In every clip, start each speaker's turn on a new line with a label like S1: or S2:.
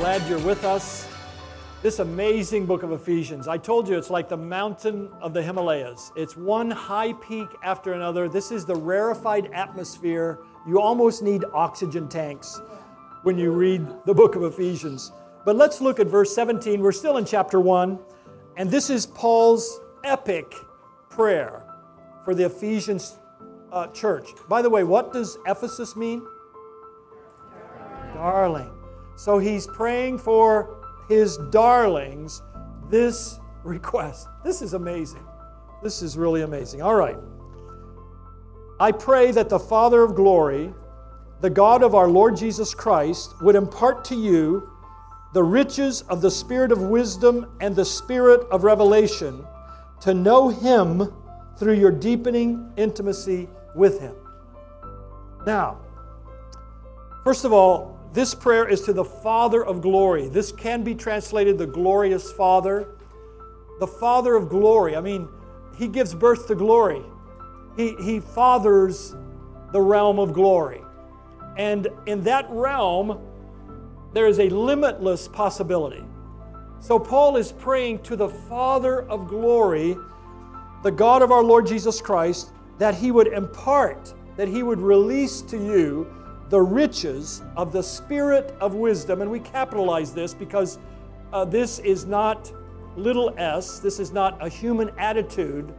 S1: Glad you're with us. This amazing book of Ephesians. I told you it's like the mountain of the Himalayas. It's one high peak after another. This is the rarefied atmosphere. You almost need oxygen tanks when you read the book of Ephesians. But let's look at verse 17. We're still in chapter 1. And this is Paul's epic prayer for the Ephesians church. By the way, what does Ephesus mean? Darling. So he's praying for his darlings this request. This is amazing. This is really amazing. All right. I pray that the Father of glory, the God of our Lord Jesus Christ, would impart to you the riches of the spirit of wisdom and the spirit of revelation, to know Him through your deepening intimacy with Him. Now, first of all, this prayer is to the Father of glory. This can be translated the glorious Father. The Father of glory. I mean, He gives birth to glory. He fathers the realm of glory. And in that realm, there is a limitless possibility. So Paul is praying to the Father of glory, the God of our Lord Jesus Christ, that He would impart, that He would release to you the riches of the spirit of wisdom. And we capitalize this because this is not little s. This is not a human attitude.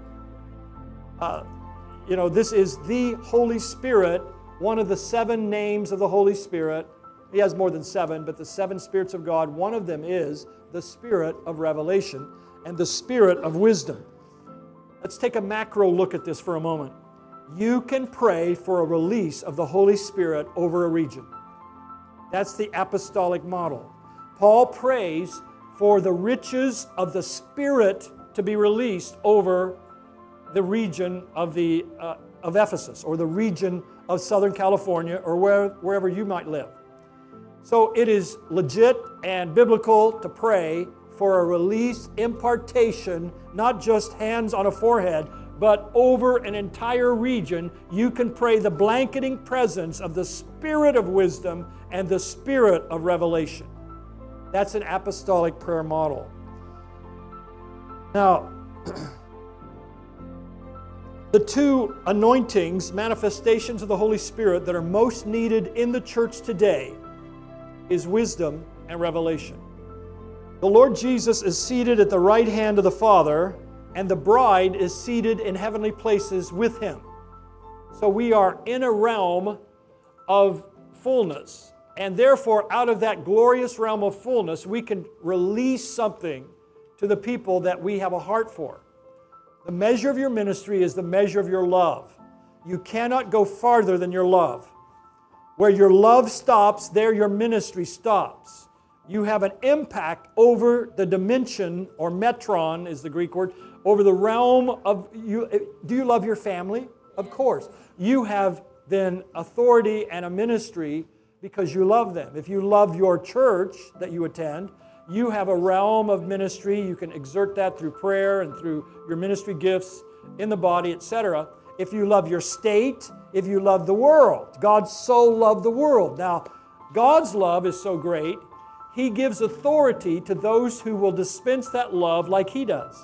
S1: This is the Holy Spirit, one of the 7 names of the Holy Spirit. He has more than 7, but the 7 spirits of God, one of them is the spirit of revelation and the spirit of wisdom. Let's take a macro look at this for a moment. You can pray for a release of the Holy Spirit over a region. That's the apostolic model. Paul prays for the riches of the Spirit to be released over the region of Ephesus, or the region of Southern California, or wherever you might live. So it is legit and biblical to pray for a release, impartation, not just hands on a forehead, but over an entire region. You can pray the blanketing presence of the spirit of wisdom and the spirit of revelation. That's an apostolic prayer model. Now, the 2 anointings, manifestations of the Holy Spirit that are most needed in the church today is wisdom and revelation. The Lord Jesus is seated at the right hand of the Father, and the bride is seated in heavenly places with Him. So we are in a realm of fullness. And therefore, out of that glorious realm of fullness, we can release something to the people that we have a heart for. The measure of your ministry is the measure of your love. You cannot go farther than your love. Where your love stops, there your ministry stops. You have an impact over the dimension, or metron is the Greek word, over the realm of you. Do you love your family? Of course. You have then authority and a ministry because you love them. If you love your church that you attend, you have a realm of ministry. You can exert that through prayer and through your ministry gifts in the body, etc. If you love your state, if you love the world. God so loved the world. Now, God's love is so great, He gives authority to those who will dispense that love like He does.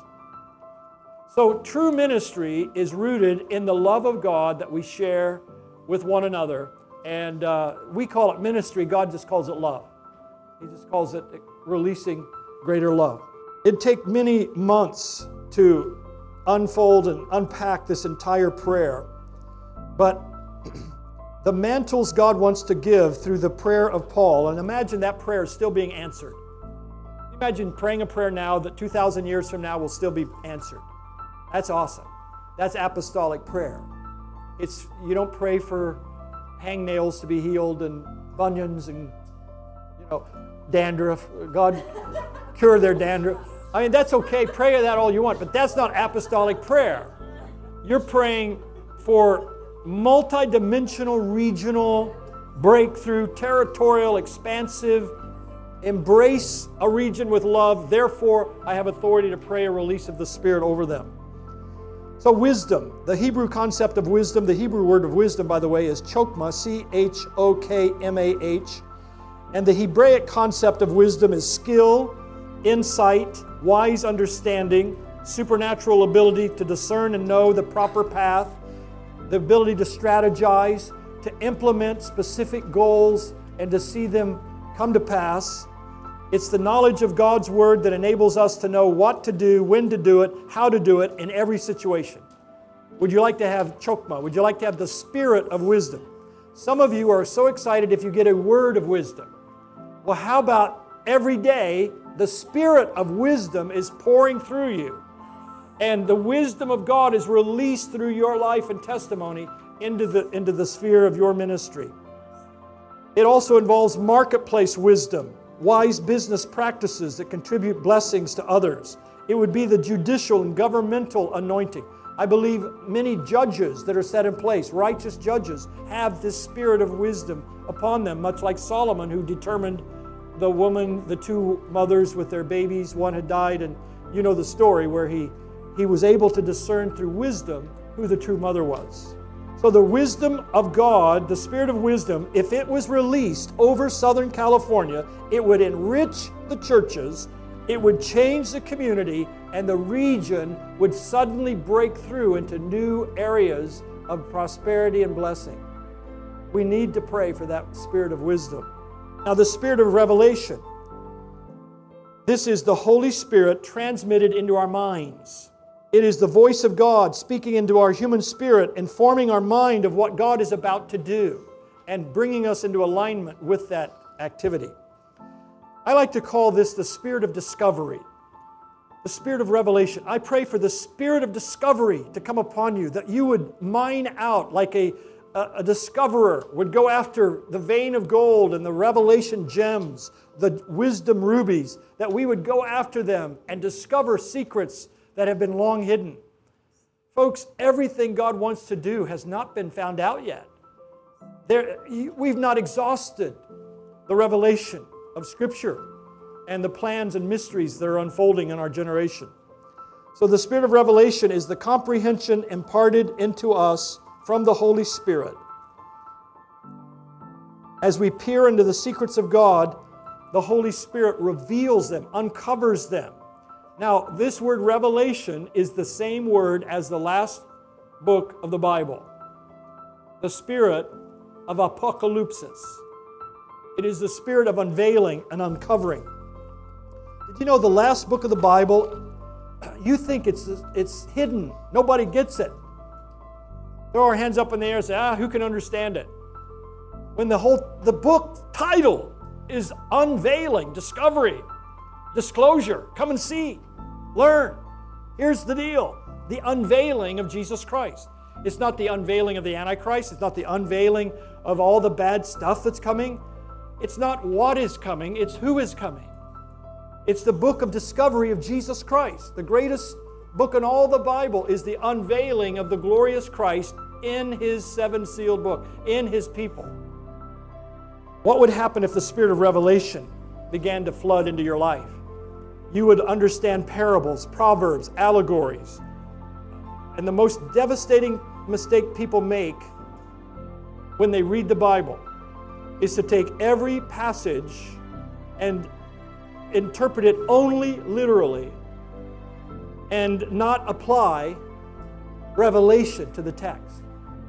S1: So true ministry is rooted in the love of God that we share with one another. And we call it ministry. God just calls it love. He just calls it releasing greater love. It'd take many months to unfold and unpack this entire prayer. But the mantles God wants to give through the prayer of Paul, and imagine that prayer is still being answered. Imagine praying a prayer now that 2,000 years from now will still be answered. That's awesome. That's apostolic prayer. You don't pray for hangnails to be healed and bunions and dandruff. God cure their dandruff. I mean, that's okay. Pray that all you want, but that's not apostolic prayer. You're praying for multi-dimensional, regional breakthrough, territorial, expansive, embrace a region with love. Therefore, I have authority to pray a release of the Spirit over them. So wisdom, the Hebrew concept of wisdom, the Hebrew word of wisdom, by the way, is chokmah, C-H-O-K-M-A-H. And the Hebraic concept of wisdom is skill, insight, wise understanding, supernatural ability to discern and know the proper path, the ability to strategize, to implement specific goals, and to see them come to pass. It's the knowledge of God's Word that enables us to know what to do, when to do it, how to do it in every situation. Would you like to have chokma? Would you like to have the spirit of wisdom? Some of you are so excited if you get a word of wisdom. Well, how about every day the spirit of wisdom is pouring through you, and the wisdom of God is released through your life and testimony into the sphere of your ministry. It also involves marketplace wisdom, wise business practices that contribute blessings to others. It would be the judicial and governmental anointing. I believe many judges that are set in place, righteous judges, have this spirit of wisdom upon them, much like Solomon, who determined the two mothers with their babies. One had died, and you know the story where he was able to discern through wisdom who the true mother was. So the wisdom of God, the spirit of wisdom, if it was released over Southern California, it would enrich the churches, it would change the community, and the region would suddenly break through into new areas of prosperity and blessing. We need to pray for that spirit of wisdom. Now, the spirit of revelation. This is the Holy Spirit transmitted into our minds. It is the voice of God speaking into our human spirit, informing our mind of what God is about to do and bringing us into alignment with that activity. I like to call this the spirit of discovery, the spirit of revelation. I pray for the spirit of discovery to come upon you, that you would mine out like a discoverer would go after the vein of gold and the revelation gems, the wisdom rubies, that we would go after them and discover secrets that have been long hidden. Folks, everything God wants to do has not been found out yet. We've not exhausted the revelation of Scripture and the plans and mysteries that are unfolding in our generation. So the spirit of revelation is the comprehension imparted into us from the Holy Spirit. As we peer into the secrets of God, the Holy Spirit reveals them, uncovers them. Now, this word revelation is the same word as the last book of the Bible, the spirit of apocalypsis. It is the spirit of unveiling and uncovering. Did you know the last book of the Bible, you think it's hidden, nobody gets it. Throw our hands up in the air and say, who can understand it? When the book title is unveiling, discovery, disclosure, come and see, learn. Here's the deal, the unveiling of Jesus Christ. It's not the unveiling of the Antichrist. It's not the unveiling of all the bad stuff that's coming. It's not what is coming, it's who is coming. It's the book of discovery of Jesus Christ. The greatest book in all the Bible is the unveiling of the glorious Christ in His seven-sealed book, in His people. What would happen if the spirit of revelation began to flood into your life? You would understand parables, proverbs, allegories. And the most devastating mistake people make when they read the Bible is to take every passage and interpret it only literally and not apply revelation to the text.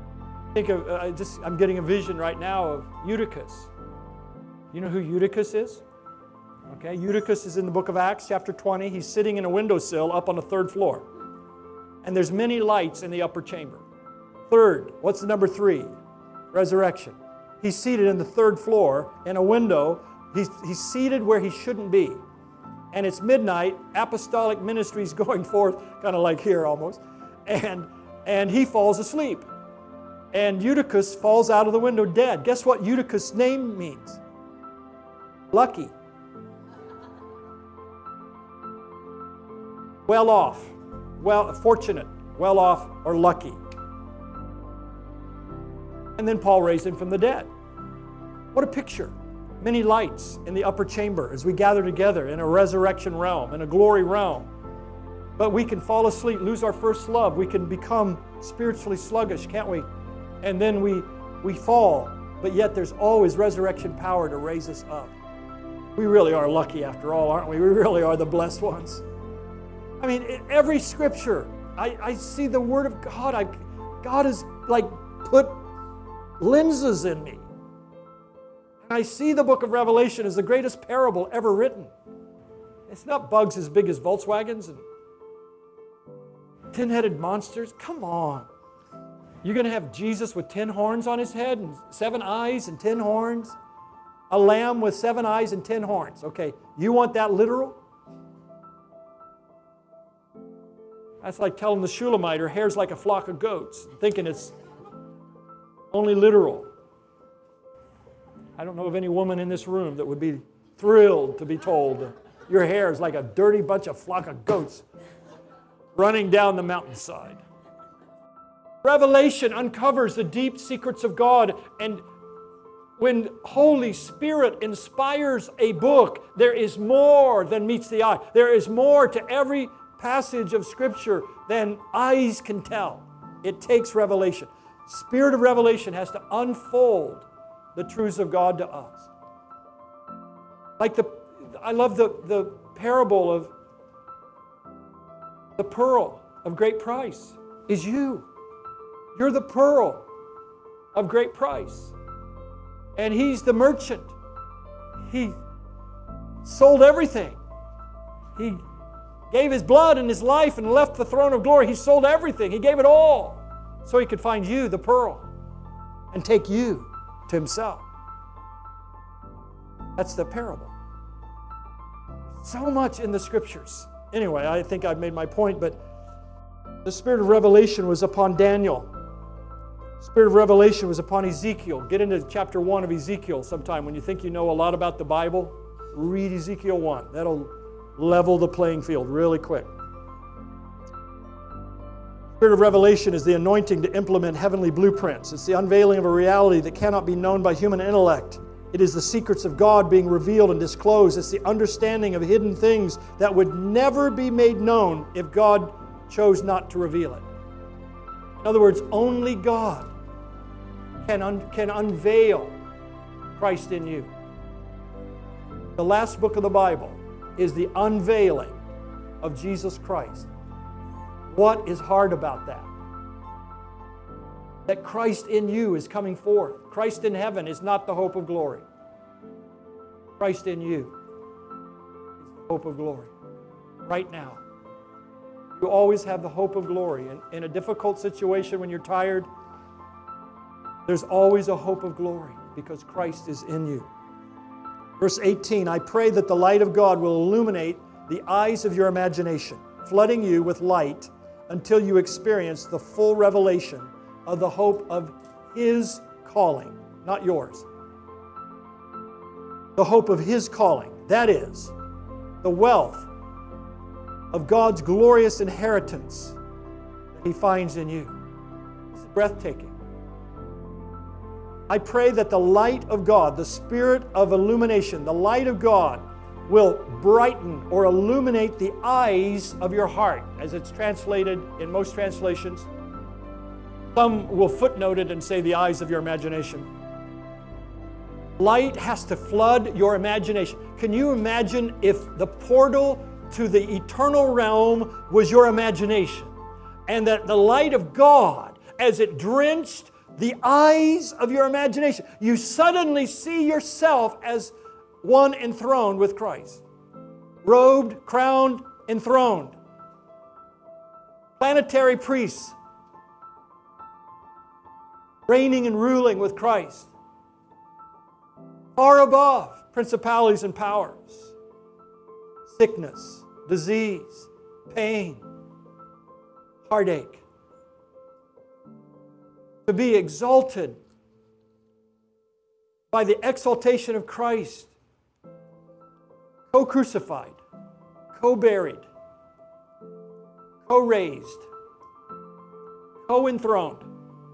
S1: I'm getting a vision right now of Eutychus. You know who Eutychus is? Okay, Eutychus is in the book of Acts, chapter 20. He's sitting in a windowsill up on the third floor. And there's many lights in the upper chamber. Third, what's the number 3? Resurrection. He's seated in the third floor in a window. He's seated where he shouldn't be. And it's midnight, apostolic ministry's going forth, kind of like here almost. And he falls asleep. And Eutychus falls out of the window dead. Guess what Eutychus' name means? Lucky. Well off. Fortunate. Well off or lucky. And then Paul raised him from the dead. What a picture. Many lights in the upper chamber as we gather together in a resurrection realm, in a glory realm. But we can fall asleep, lose our first love. We can become spiritually sluggish, can't we? And then we fall but yet there's always resurrection power to raise us up. We really are lucky after all, aren't we? We really are the blessed ones. I mean, in every scripture, I see the Word of God. God has like put lenses in me. And I see the book of Revelation as the greatest parable ever written. It's not bugs as big as Volkswagens and tin-headed monsters. Come on. You're going to have Jesus with 10 horns on his head and 7 eyes and 10 horns? A lamb with 7 eyes and 10 horns. Okay, you want that literal? That's like telling the Shulamite her hair's like a flock of goats, thinking it's only literal. I don't know of any woman in this room that would be thrilled to be told your hair is like a dirty bunch of flock of goats running down the mountainside. Revelation uncovers the deep secrets of God, and when Holy Spirit inspires a book, there is more than meets the eye. There is more to every passage of Scripture than eyes can tell. It takes revelation. Spirit of revelation has to unfold the truths of God to us. Like I love the parable of the pearl of great price is you. You're the pearl of great price. And he's the merchant. He sold everything. He gave his blood and his life and left the throne of glory. He sold everything. He gave it all so he could find you, the pearl, and take you to himself. That's the parable. So much in the Scriptures. Anyway, I think I've made my point, but the Spirit of revelation was upon Daniel. The Spirit of revelation was upon Ezekiel. Get into chapter 1 of Ezekiel sometime. When you think you know a lot about the Bible, read Ezekiel 1. That'll level the playing field really quick. Spirit of revelation is the anointing to implement heavenly blueprints. It's the unveiling of a reality that cannot be known by human intellect. It is the secrets of God being revealed and disclosed. It's the understanding of hidden things that would never be made known if God chose not to reveal it. In other words, only God can unveil Christ in you. The last book of the Bible is the unveiling of Jesus Christ. What is hard about that? That Christ in you is coming forth. Christ in heaven is not the hope of glory. Christ in you is the hope of glory. Right now. You always have the hope of glory. In a difficult situation when you're tired, there's always a hope of glory because Christ is in you. Verse 18, I pray that the light of God will illuminate the eyes of your imagination, flooding you with light until you experience the full revelation of the hope of His calling, not yours. The hope of His calling, that is, the wealth of God's glorious inheritance that He finds in you. It's breathtaking. I pray that the light of God, the Spirit of illumination, the light of God will brighten or illuminate the eyes of your heart, as it's translated in most translations. Some will footnote it and say the eyes of your imagination. Light has to flood your imagination. Can you imagine if the portal to the eternal realm was your imagination, and that the light of God, as it drenched the eyes of your imagination, you suddenly see yourself as one enthroned with Christ. Robed, crowned, enthroned. Planetary priests, reigning and ruling with Christ. Far above principalities and powers, sickness, disease, pain, heartache. To be exalted by the exaltation of Christ, co-crucified, co-buried, co-raised, co-enthroned,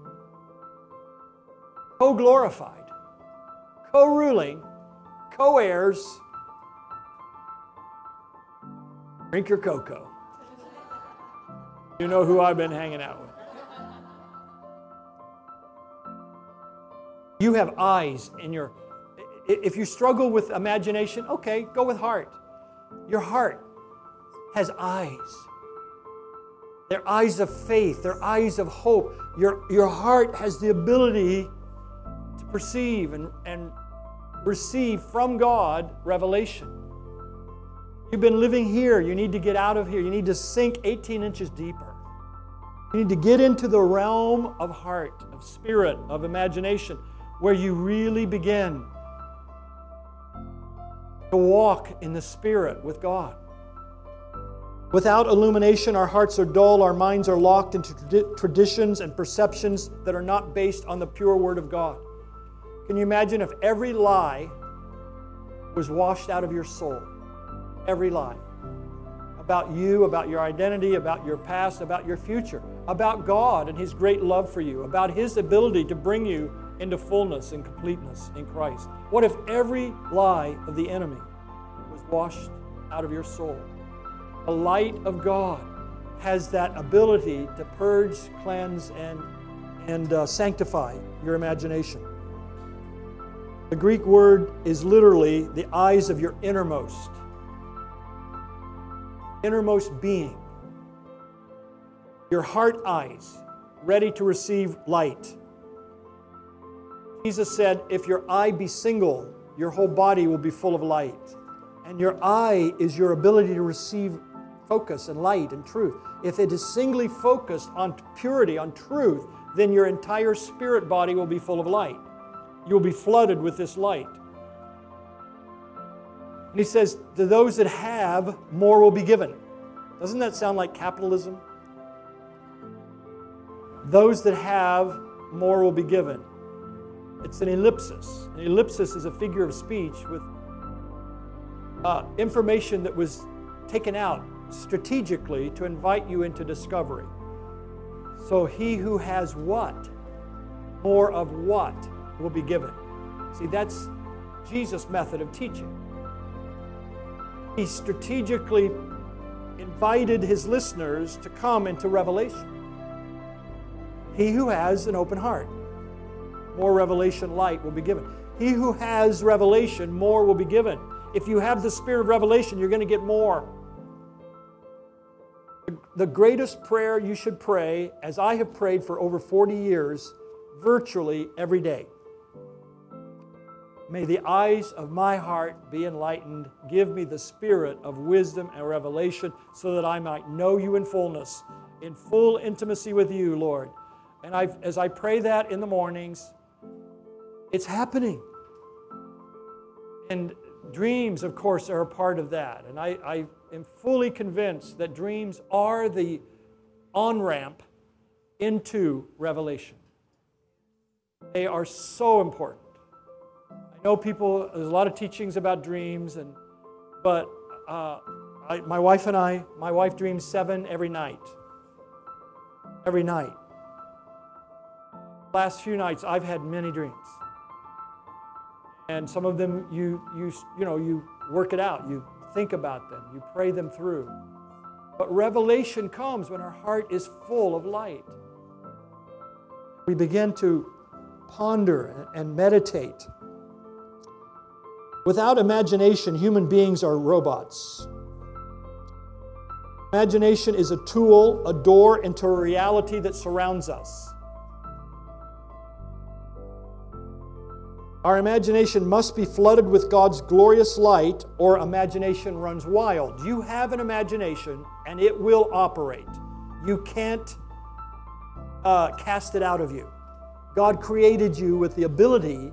S1: co-glorified, co-ruling, co-heirs. Drink your cocoa. You know who I've been hanging out with. You have eyes in your... If you struggle with imagination, okay, go with heart. Your heart has eyes. They're eyes of faith. They're eyes of hope. Your heart has the ability to perceive and receive from God revelation. You've been living here. You need to get out of here. You need to sink 18 inches deeper. You need to get into the realm of heart, of spirit, of imagination, where you really begin to walk in the Spirit with God. Without illumination, our hearts are dull, our minds are locked into traditions and perceptions that are not based on the pure Word of God. Can you imagine if every lie was washed out of your soul? Every lie. About you, about your identity, about your past, about your future, about God and His great love for you, about His ability to bring you into fullness and completeness in Christ. What if every lie of the enemy was washed out of your soul? The light of God has that ability to purge, cleanse, and sanctify your imagination. The Greek word is literally the eyes of your innermost being. Your heart eyes, ready to receive light. Jesus said, if your eye be single, your whole body will be full of light. And your eye is your ability to receive focus and light and truth. If it is singly focused on purity, on truth, then your entire spirit body will be full of light. You'll be flooded with this light. And He says, to those that have, more will be given. Doesn't that sound like capitalism? Those that have, more will be given. It's an ellipsis. An ellipsis is a figure of speech with information that was taken out strategically to invite you into discovery. So he who has what? More of what will be given. See, that's Jesus' method of teaching. He strategically invited His listeners to come into revelation. He who has an open heart, more revelation light will be given. He who has revelation, more will be given. If you have the spirit of revelation, you're going to get more. The greatest prayer you should pray, as I have prayed for over 40 years, virtually every day. May the eyes of my heart be enlightened. Give me the spirit of wisdom and revelation so that I might know You in fullness, in full intimacy with You, Lord. And as I pray that in the mornings, it's happening. And dreams, of course, are a part of that. And I am fully convinced that dreams are the on-ramp into revelation. They are so important. I know people, there's a lot of teachings about dreams, but my wife dreams 7 every night. Every night. Last few nights, I've had many dreams. And some of them, you work it out. You think about them. You pray them through. But revelation comes when our heart is full of light. We begin to ponder and meditate. Without imagination, human beings are robots. Imagination is a tool, a door into a reality that surrounds us. Our imagination must be flooded with God's glorious light, or imagination runs wild. You have an imagination, and it will operate. You can't cast it out of you. God created you with the ability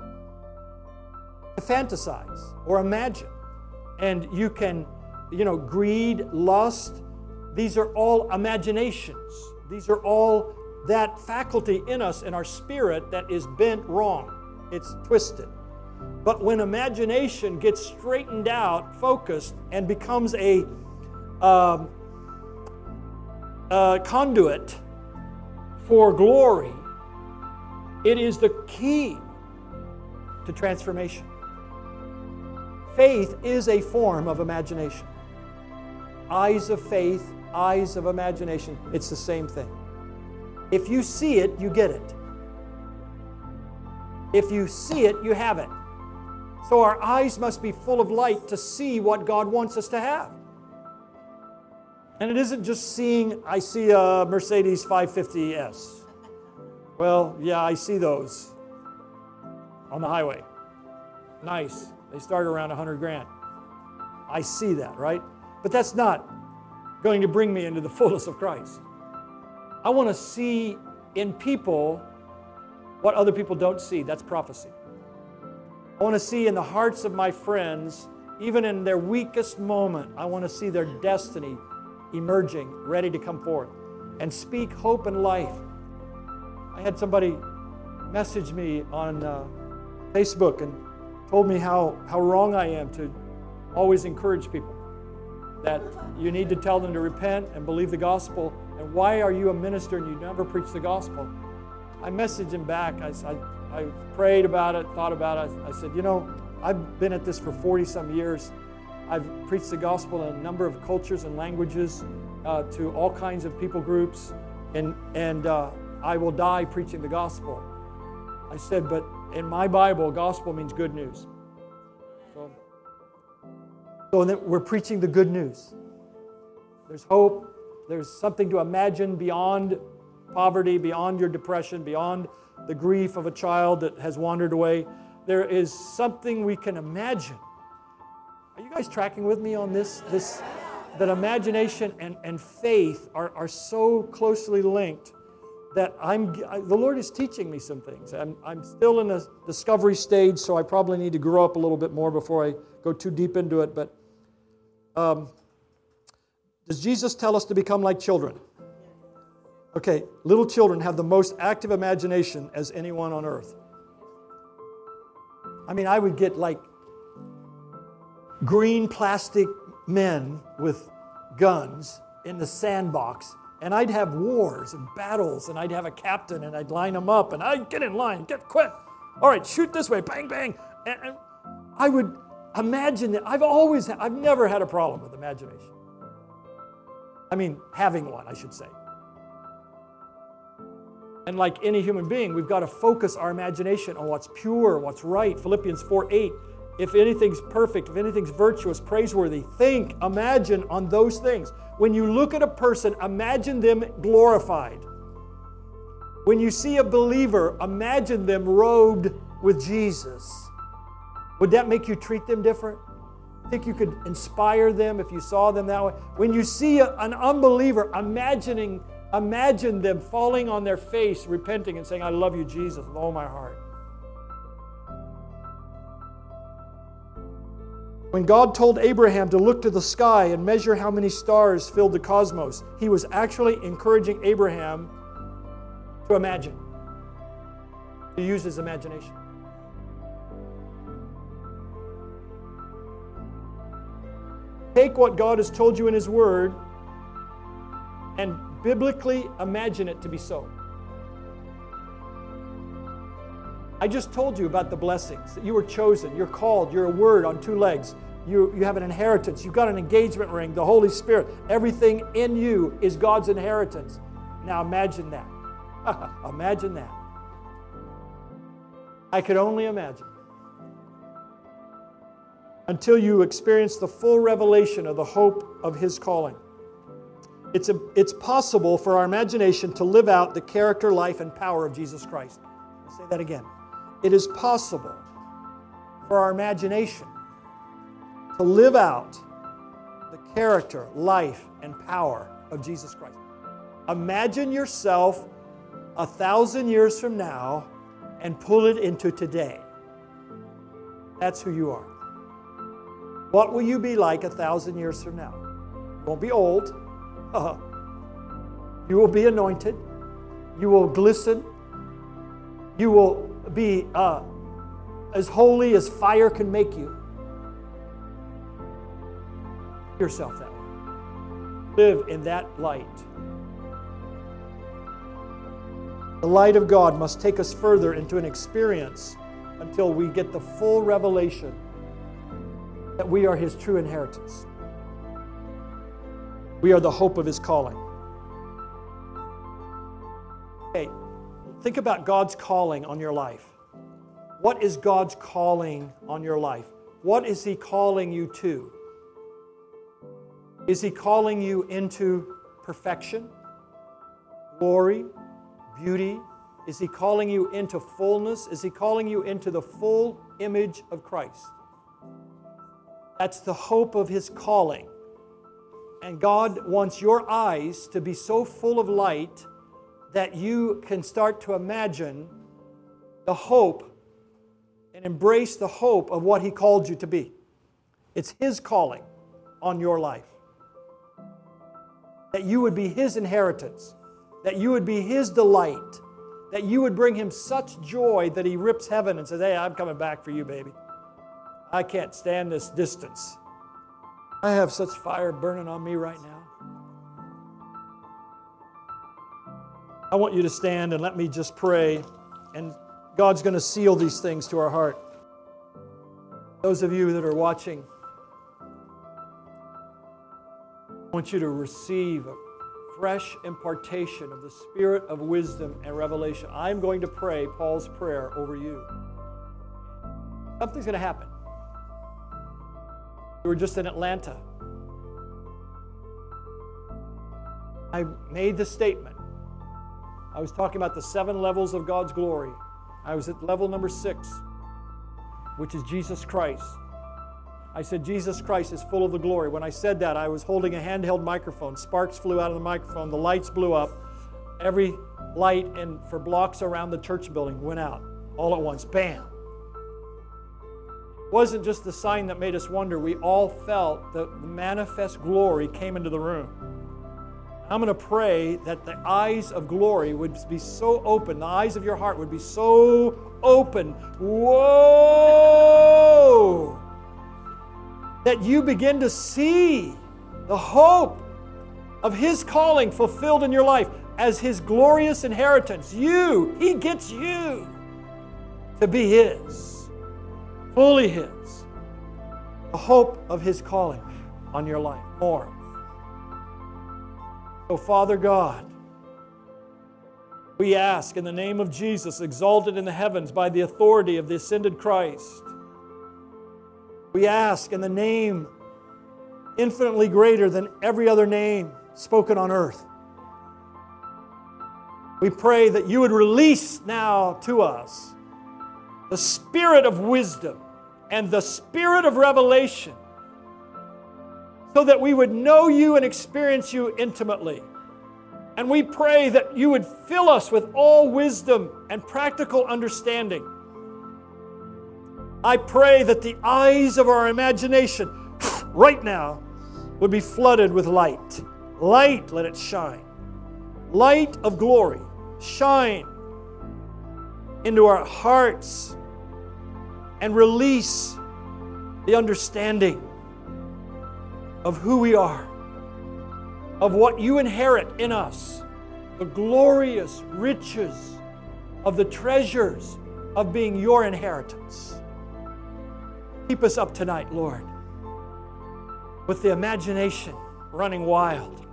S1: to fantasize or imagine. And you can, greed, lust, these are all imaginations. These are all that faculty in us, in our spirit, that is bent wrong. It's twisted. But when imagination gets straightened out, focused, and becomes a conduit for glory, it is the key to transformation. Faith is a form of imagination. Eyes of faith, eyes of imagination, it's the same thing. If you see it, you get it. If you see it, you have it. So our eyes must be full of light to see what God wants us to have. And it isn't just seeing, I see a Mercedes 550S. Well, yeah, I see those on the highway. Nice. They start around 100 grand. I see that, right? But that's not going to bring me into the fullness of Christ. I want to see in people what other people don't see. That's prophecy. I want to see in the hearts of my friends, even in their weakest moment, I want to see their destiny emerging, ready to come forth, and speak hope and life. I had somebody message me on Facebook and told me how wrong I am to always encourage people, that you need to tell them to repent and believe the gospel, and why are you a minister and you never preach the gospel? I messaged him back. I prayed about it, thought about it. I said, you know, I've been at this for 40-some years. I've preached the gospel in a number of cultures and languages to all kinds of people groups, and I will die preaching the gospel. I said, but in my Bible, gospel means good news. So we're preaching the good news. There's hope. There's something to imagine beyond poverty, beyond your depression, beyond the grief of a child that has wandered away. There is something we can imagine. Are you guys tracking with me on this? That imagination and faith are so closely linked that the Lord is teaching me some things. I'm still in a discovery stage, so I probably need to grow up a little bit more before I go too deep into it. But does Jesus tell us to become like children? Okay, little children have the most active imagination as anyone on earth. I mean, I would get like green plastic men with guns in the sandbox, and I'd have wars and battles, and I'd have a captain, and I'd line them up, and I'd get in line, quit. All right, shoot this way, bang, bang. And I would imagine that. I've never had a problem with imagination. I mean, having one, I should say. And like any human being, we've got to focus our imagination on what's pure, what's right. Philippians 4:8. If anything's perfect, if anything's virtuous, praiseworthy, imagine on those things. When you look at a person, imagine them glorified. When you see a believer, imagine them robed with Jesus. Would that make you treat them different? Think you could inspire them if you saw them that way? When you see an unbeliever, imagine them falling on their face, repenting and saying, I love you, Jesus, with all my heart. When God told Abraham to look to the sky and measure how many stars filled the cosmos, He was actually encouraging Abraham to imagine, to use his imagination. Take what God has told you in His Word and biblically imagine it to be so. I just told you about the blessings, that you were chosen, you're called, you're a word on two legs, you have an inheritance, you've got an engagement ring, the Holy Spirit. Everything in you is God's inheritance. Now imagine that. Imagine that. I could only imagine. Until you experience the full revelation of the hope of His calling. It's possible for our imagination to live out the character, life, and power of Jesus Christ. I'll say that again. It is possible for our imagination to live out the character, life, and power of Jesus Christ. Imagine yourself 1,000 years from now and pull it into today. That's who you are. What will you be like 1,000 years from now? You won't be old. You will be anointed. You will glisten. You will be as holy as fire can make you. Yourself that way. Live in that light. The light of God must take us further into an experience until we get the full revelation that we are His true inheritance. We are the hope of His calling. Okay, think about God's calling on your life. What is God's calling on your life? What is He calling you to? Is He calling you into perfection, glory, beauty? Is He calling you into fullness? Is He calling you into the full image of Christ? That's the hope of His calling. And God wants your eyes to be so full of light that you can start to imagine the hope and embrace the hope of what He called you to be. It's His calling on your life. That you would be His inheritance. That you would be His delight. That you would bring Him such joy that He rips heaven and says, hey, I'm coming back for you, baby. I can't stand this distance. I have such fire burning on me right now. I want you to stand and let me just pray, and God's going to seal these things to our heart. Those of you that are watching, I want you to receive a fresh impartation of the spirit of wisdom and revelation. I'm going to pray Paul's prayer over you. Something's going to happen. We were just in Atlanta. I made the statement. I was talking about the 7 levels of God's glory. I was at level number 6, which is Jesus Christ. I said, Jesus Christ is full of the glory. When I said that, I was holding a handheld microphone. Sparks flew out of the microphone. The lights blew up. Every light for blocks around the church building went out all at once. Bam! It wasn't just the sign that made us wonder. We all felt the manifest glory came into the room. I'm going to pray that the eyes of glory would be so open, the eyes of your heart would be so open. Whoa! That you begin to see the hope of His calling fulfilled in your life as His glorious inheritance. He gets you to be His, fully His. The hope of His calling on your life. More. So, Father God, we ask in the name of Jesus, exalted in the heavens by the authority of the ascended Christ, we ask in the name infinitely greater than every other name spoken on earth. We pray that you would release now to us the spirit of wisdom and the spirit of revelation, so that we would know you and experience you intimately. And we pray that you would fill us with all wisdom and practical understanding. I pray that the eyes of our imagination right now would be flooded with light. Light, let it shine. Light of glory, shine into our hearts and release the understanding of who we are, of what you inherit in us, the glorious riches of the treasures of being your inheritance. Keep us up tonight, Lord, with the imagination running wild.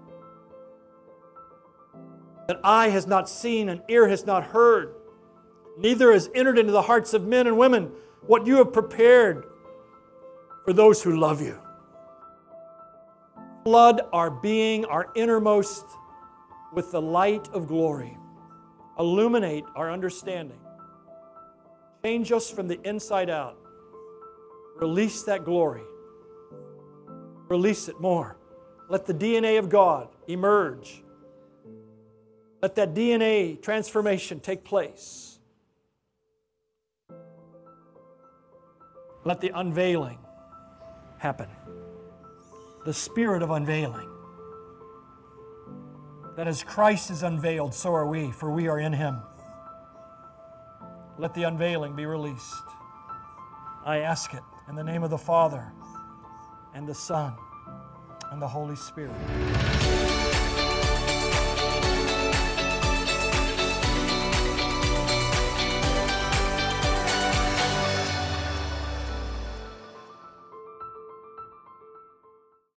S1: That eye has not seen and ear has not heard, neither has entered into the hearts of men and women what you have prepared for those who love you. Flood our being, our innermost, with the light of glory. Illuminate our understanding. Change us from the inside out. Release that glory. Release it more. Let the DNA of God emerge. Let that DNA transformation take place. Let the unveiling happen. The spirit of unveiling. That as Christ is unveiled, so are we, for we are in Him. Let the unveiling be released. I ask it in the name of the Father, and the Son, and the Holy Spirit.